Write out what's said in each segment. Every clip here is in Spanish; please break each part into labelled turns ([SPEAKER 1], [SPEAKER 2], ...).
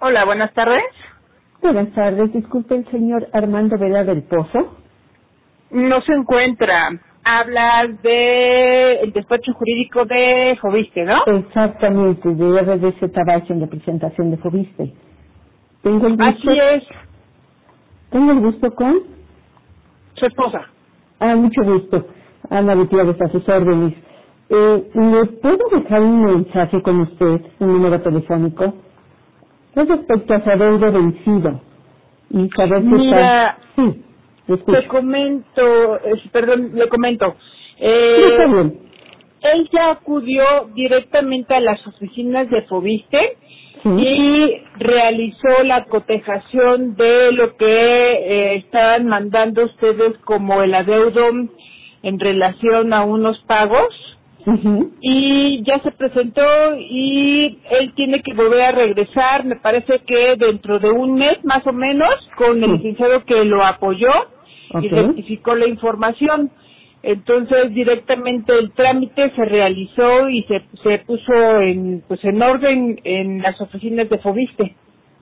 [SPEAKER 1] Hola, buenas tardes.
[SPEAKER 2] Buenas tardes, disculpe el señor Armando Vera del Pozo.
[SPEAKER 1] No se encuentra. Hablas de el despacho jurídico de Fobiste, ¿no?
[SPEAKER 2] Exactamente, de RDC Tabacho en representación de Fobiste. Tengo el gusto.
[SPEAKER 1] Así es,
[SPEAKER 2] Tengo el gusto con.
[SPEAKER 1] su esposa.
[SPEAKER 2] Mucho gusto. Ana Gutiérrez, a sus órdenes. ¿Le puedo dejar un mensaje con usted, un número telefónico? Es respecto a su adeudo vencido. Y saber si
[SPEAKER 1] Mira,
[SPEAKER 2] está. Sí, lo escucho.
[SPEAKER 1] te comento, le comento.
[SPEAKER 2] Sí, está bien.
[SPEAKER 1] Él ya acudió directamente a las oficinas de Fobiste
[SPEAKER 2] Sí.
[SPEAKER 1] y realizó la cotejación de lo que estaban mandando ustedes como el adeudo en relación a unos pagos.
[SPEAKER 2] Ujú.
[SPEAKER 1] Y ya se presentó y él tiene que volver a regresar, me parece que dentro de un mes más o menos, con el
[SPEAKER 2] Sí.
[SPEAKER 1] licenciado que lo apoyó y
[SPEAKER 2] Ok.
[SPEAKER 1] rectificó la información. Entonces directamente el trámite se realizó y se puso en orden en las oficinas de Fobiste.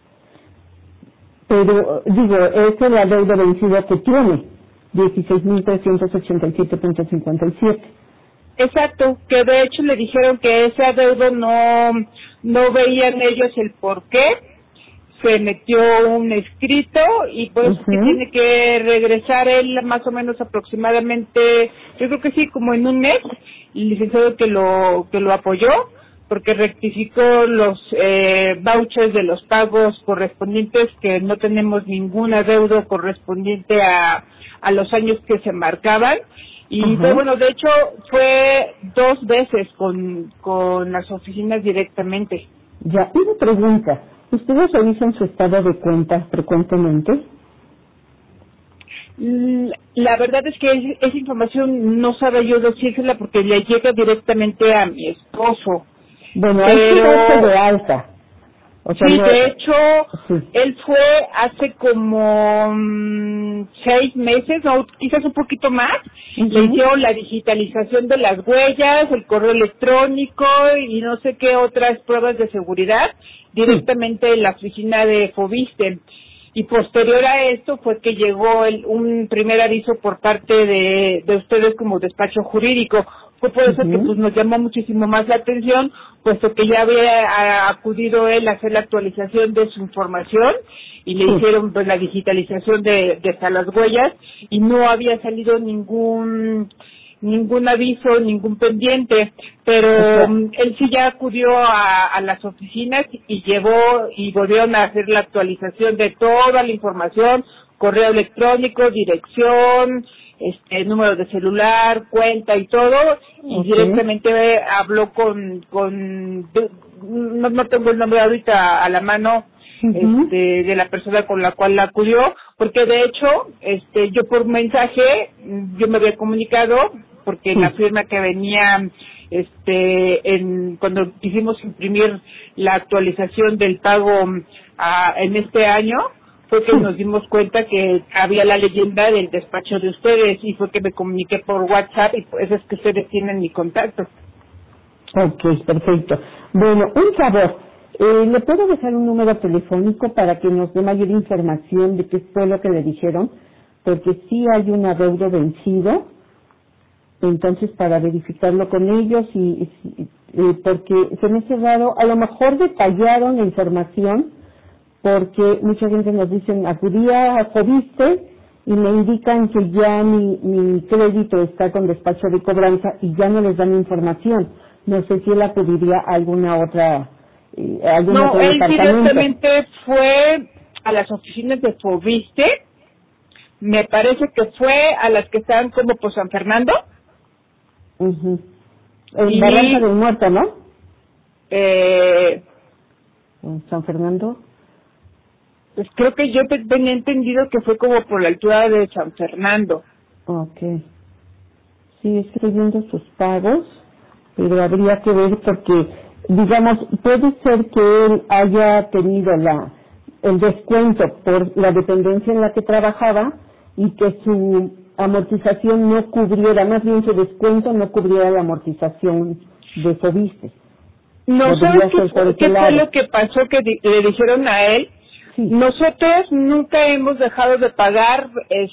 [SPEAKER 2] Pero, digo, es el adeudo vencido que tiene, 16.387.57.
[SPEAKER 1] Exacto, que de hecho le dijeron que ese adeudo no veían ellos el por qué, se metió un escrito y por eso es que
[SPEAKER 2] Ujú.
[SPEAKER 1] tiene que regresar él más o menos aproximadamente, yo creo que sí, como en un mes, el licenciado que lo apoyó, porque rectificó los vouchers de los pagos correspondientes, que no tenemos ningún adeudo correspondiente a los años que se marcaban. Y pues,
[SPEAKER 2] Ajá.
[SPEAKER 1] bueno, de hecho fue 2 veces con las oficinas directamente.
[SPEAKER 2] Ya, una pregunta. ¿Ustedes revisan su estado de cuenta frecuentemente?
[SPEAKER 1] La verdad es que esa información no sabe yo decírsela porque le llega directamente a mi esposo.
[SPEAKER 2] Bueno, hay que darse
[SPEAKER 1] Pero
[SPEAKER 2] de alta. O sea,
[SPEAKER 1] sí,
[SPEAKER 2] no...
[SPEAKER 1] de hecho,
[SPEAKER 2] Sí.
[SPEAKER 1] él fue hace como 6 meses, o quizás un poquito más. Le
[SPEAKER 2] Ujú.
[SPEAKER 1] hicieron la digitalización de las huellas, el correo electrónico y no sé qué otras pruebas de seguridad
[SPEAKER 2] Sí.
[SPEAKER 1] directamente en la oficina de Fobiste. Y posterior a esto fue que llegó un primer aviso por parte de ustedes como despacho jurídico. Fue por eso que
[SPEAKER 2] Ujú.
[SPEAKER 1] pues nos llamó muchísimo más la atención, puesto que ya había acudido él a hacer la actualización de su información y le
[SPEAKER 2] Sí.
[SPEAKER 1] hicieron pues la digitalización de hasta las huellas y no había salido ningún aviso, ningún pendiente,
[SPEAKER 2] O
[SPEAKER 1] pero
[SPEAKER 2] sea,
[SPEAKER 1] él sí ya acudió a las oficinas y llevó y volvieron a hacer la actualización de toda la información, correo electrónico, dirección, número de celular, cuenta y todo, y
[SPEAKER 2] ok.
[SPEAKER 1] directamente habló no tengo el nombre ahorita a la mano,
[SPEAKER 2] Ujú.
[SPEAKER 1] de la persona con la cual la acudió, porque de hecho, yo por mensaje, yo me había comunicado, porque en la
[SPEAKER 2] Sí.
[SPEAKER 1] firma que venía, cuando quisimos imprimir la actualización del pago en este año, fue que
[SPEAKER 2] Sí.
[SPEAKER 1] nos dimos cuenta que había la leyenda del despacho de ustedes y fue que me comuniqué por WhatsApp y por eso es que ustedes tienen mi contacto.
[SPEAKER 2] Ok, perfecto. Bueno, un favor. ¿Le puedo dejar un número telefónico para que nos dé mayor información de qué fue lo que le dijeron? Porque sí hay un adeudo vencido, entonces para verificarlo con ellos porque se me hace raro, a lo mejor detallaron la información, porque mucha gente nos dicen, acudía a Fobiste y me indican que ya mi crédito está con despacho de cobranza y ya no les dan información. No sé si él acudiría a algún
[SPEAKER 1] No,
[SPEAKER 2] otro
[SPEAKER 1] él
[SPEAKER 2] departamento.
[SPEAKER 1] directamente fue a las oficinas de Fobiste, me parece que fue a las que están como por San Fernando,
[SPEAKER 2] Ujú. En Barranca
[SPEAKER 1] y
[SPEAKER 2] del Muerto, ¿no?
[SPEAKER 1] eh,
[SPEAKER 2] En San Fernando.
[SPEAKER 1] pues creo que yo tenía entendido que fue como por la altura de San Fernando.
[SPEAKER 2] Ok. Sí, estoy viendo sus pagos, pero habría que ver porque, digamos, puede ser que él haya tenido el descuento por la dependencia en la que trabajaba y que su amortización no cubriera, más bien su descuento no cubriera la amortización de Fobiste.
[SPEAKER 1] No, ¿sabes qué fue lo que pasó que le dijeron a él?
[SPEAKER 2] Sí.
[SPEAKER 1] Nosotros nunca hemos dejado de pagar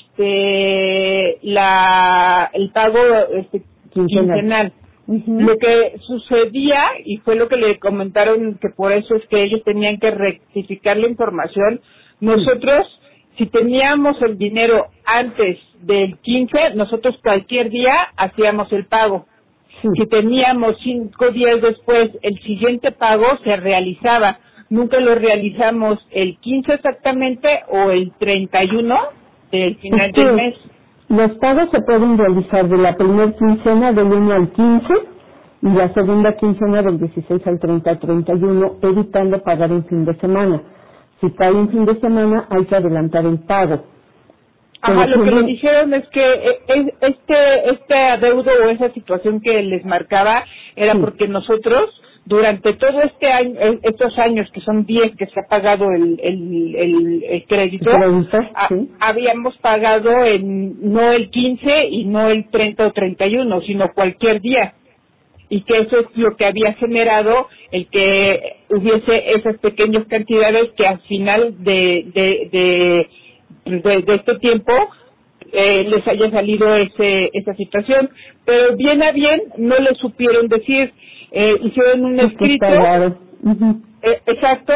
[SPEAKER 1] el pago quincenal.
[SPEAKER 2] Uh-huh.
[SPEAKER 1] Lo que sucedía, y fue lo que le comentaron, que por eso es que ellos tenían que rectificar la información, nosotros, si teníamos el dinero antes del 15, nosotros cualquier día hacíamos el pago.
[SPEAKER 2] Sí.
[SPEAKER 1] Si teníamos 5 días después, el siguiente pago se realizaba. Nunca lo realizamos el 15 exactamente o el 31 del final del mes.
[SPEAKER 2] Los pagos se pueden realizar de la primera quincena del 1 al 15 y la segunda quincena del 16 al 30-31, evitando pagar en fin de semana. Si cae en fin de semana, hay que adelantar el pago.
[SPEAKER 1] Ajá, lo que le dijeron es que este adeudo o esa situación que les marcaba era porque nosotros, durante todo este año, estos años que son 10 que se ha pagado el crédito, habíamos pagado no el 15 y no el 30 o 31, sino cualquier día. Y que eso es lo que había generado el que hubiese esas pequeñas cantidades que al final de este tiempo les haya salido esa situación. Pero bien a bien no le supieron decir, hicieron un escrito, exacto,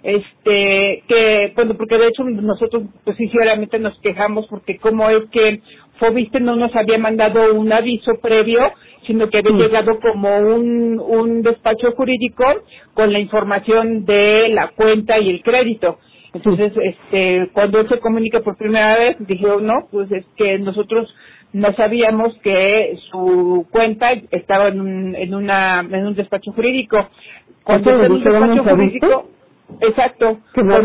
[SPEAKER 1] que, bueno, porque de hecho nosotros pues sinceramente nos quejamos porque cómo es que Fobiste no nos había mandado un aviso previo, sino que había llegado como un despacho jurídico con la información de la cuenta y el crédito. Entonces, cuando él se comunica por primera vez, dijeron, no, pues es que nosotros no sabíamos que su cuenta estaba en un despacho jurídico. Cuando está en un despacho jurídico, exacto,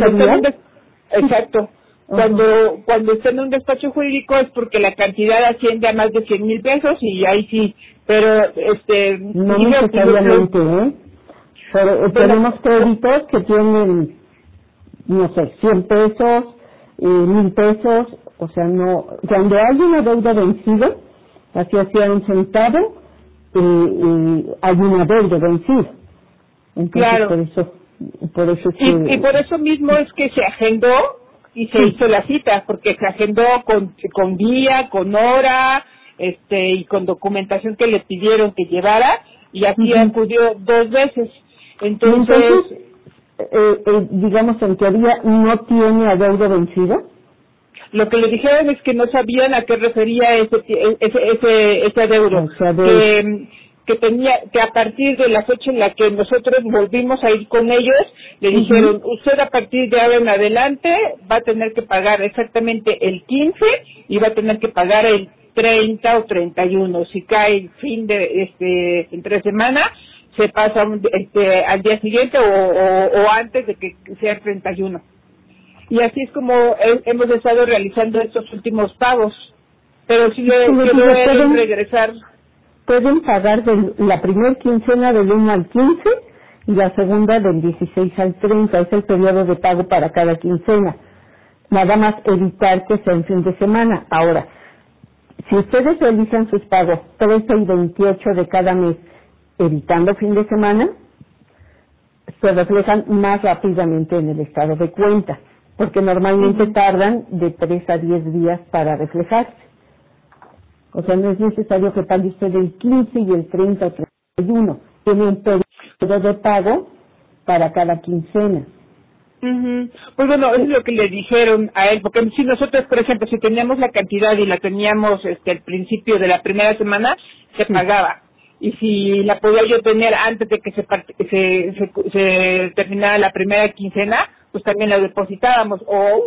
[SPEAKER 1] exacto. Cuando está en un despacho jurídico es porque la cantidad asciende a más de 100,000 pesos y ahí sí, pero
[SPEAKER 2] no necesariamente, pero tenemos créditos que tienen, no sé, 100 pesos, 1,000 pesos, o sea, no, cuando hay una deuda vencida, así hacía un centavo, hay una deuda vencida. Entonces,
[SPEAKER 1] claro.
[SPEAKER 2] por eso es
[SPEAKER 1] y por eso mismo es que se agendó y se hizo la cita, porque se agendó con día, con hora, y con documentación que le pidieron que llevara, y así acudió 2 veces. Entonces
[SPEAKER 2] digamos, en teoría, ¿no tiene adeudo vencido?
[SPEAKER 1] Lo que le dijeron es que no sabían a qué refería ese adeudo, que a partir de la fecha en la que nosotros volvimos a ir con ellos, le dijeron, usted a partir de ahora en adelante va a tener que pagar exactamente el 15 y va a tener que pagar el 30 o 31. Si cae el fin de entre semana, se pasa al día siguiente o antes de que sea el 31. Y así es como hemos estado realizando estos últimos pagos. Pero si le quiero regresar.
[SPEAKER 2] Pueden pagar la primera quincena del 1 al 15 y la segunda del 16 al 30. Es el periodo de pago para cada quincena. Nada más evitar que sea en fin de semana. Ahora, si ustedes realizan sus pagos 13 y 28 de cada mes, evitando fin de semana, se reflejan más rápidamente en el estado de cuenta, porque normalmente tardan de 3 a 10 días para reflejarse. O sea, no es necesario que pague usted el 15 y el 30 o 31. Tiene un periodo de pago para cada quincena.
[SPEAKER 1] Pues bueno, es lo que le dijeron a él, porque si nosotros, por ejemplo, si teníamos la cantidad y la teníamos al principio de la primera semana, se pagaba. Y si la podía yo tener antes de que se terminara la primera quincena, pues también la depositábamos.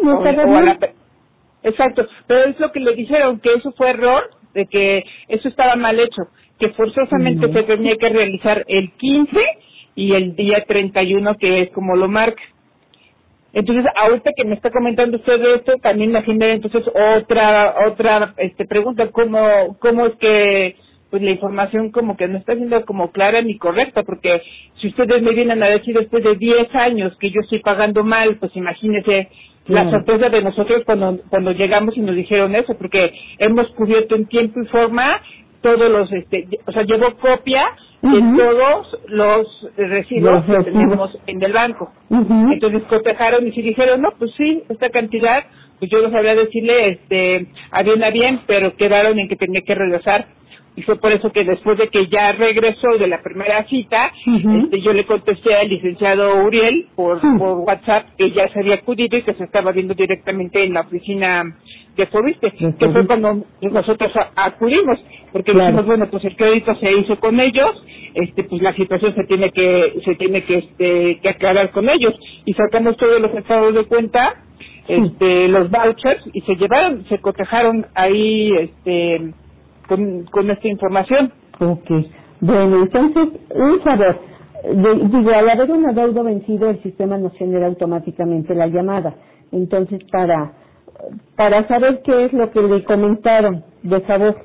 [SPEAKER 1] Exacto, pero es lo que le dijeron, que eso fue error, de que eso estaba mal hecho, que forzosamente se tenía que realizar el 15 y el día 31, que es como lo marca. Entonces, ahorita que me está comentando usted de esto, también me genera entonces otra pregunta, ¿cómo es que pues la información como que no está siendo como clara ni correcta? Porque si ustedes me vienen a decir después de 10 años que yo estoy pagando mal, pues imagínese la sorpresa de nosotros cuando llegamos y nos dijeron eso, porque hemos cubierto en tiempo y forma todos los, o sea, llevó copia de todos los recibos que tenemos en el banco. Entonces cotejaron y si dijeron, no, pues sí, esta cantidad, pues yo no sabría decirle, a bien, pero quedaron en que tenía que regresar. Y fue por eso que después de que ya regresó de la primera cita, yo le contesté al licenciado Uriel por WhatsApp que ya se había acudido y que se estaba viendo directamente en la oficina de Fobiste, que fue cuando nosotros acudimos, porque dijimos, bueno, pues el crédito se hizo con ellos, pues la situación se tiene que aclarar con ellos, y sacamos todos los estados de cuenta, los vouchers, y se cotejaron ahí, con esta información.
[SPEAKER 2] Okay. Bueno, entonces, un favor, al haber un adeudo vencido, el sistema nos genera automáticamente la llamada. Entonces, para saber qué es lo que le comentaron, de favor.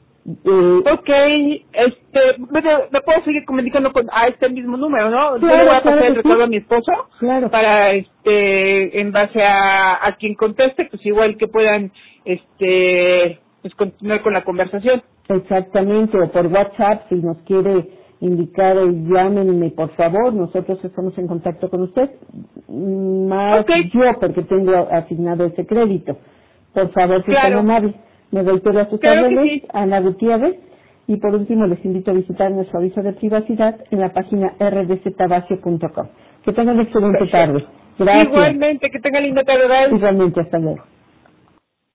[SPEAKER 1] Me puedo seguir comunicando a este mismo número, ¿no?
[SPEAKER 2] Claro,
[SPEAKER 1] yo le voy a pasar el recado a mi esposo, para, en base a quien conteste, pues igual que puedan, pues continuar con la conversación.
[SPEAKER 2] Exactamente, o por WhatsApp, si nos quiere indicar, llámenme por favor, nosotros estamos en contacto con usted, más yo porque tengo asignado ese crédito. Por favor, si están amables, me reitero a sus órdenes, Ana Gutiérrez, y por último les invito a visitar nuestro aviso de privacidad en la página rdctabacio.com. Que tengan una excelente tarde. Gracias.
[SPEAKER 1] Igualmente, que tengan linda tarde.
[SPEAKER 2] Igualmente, hasta luego.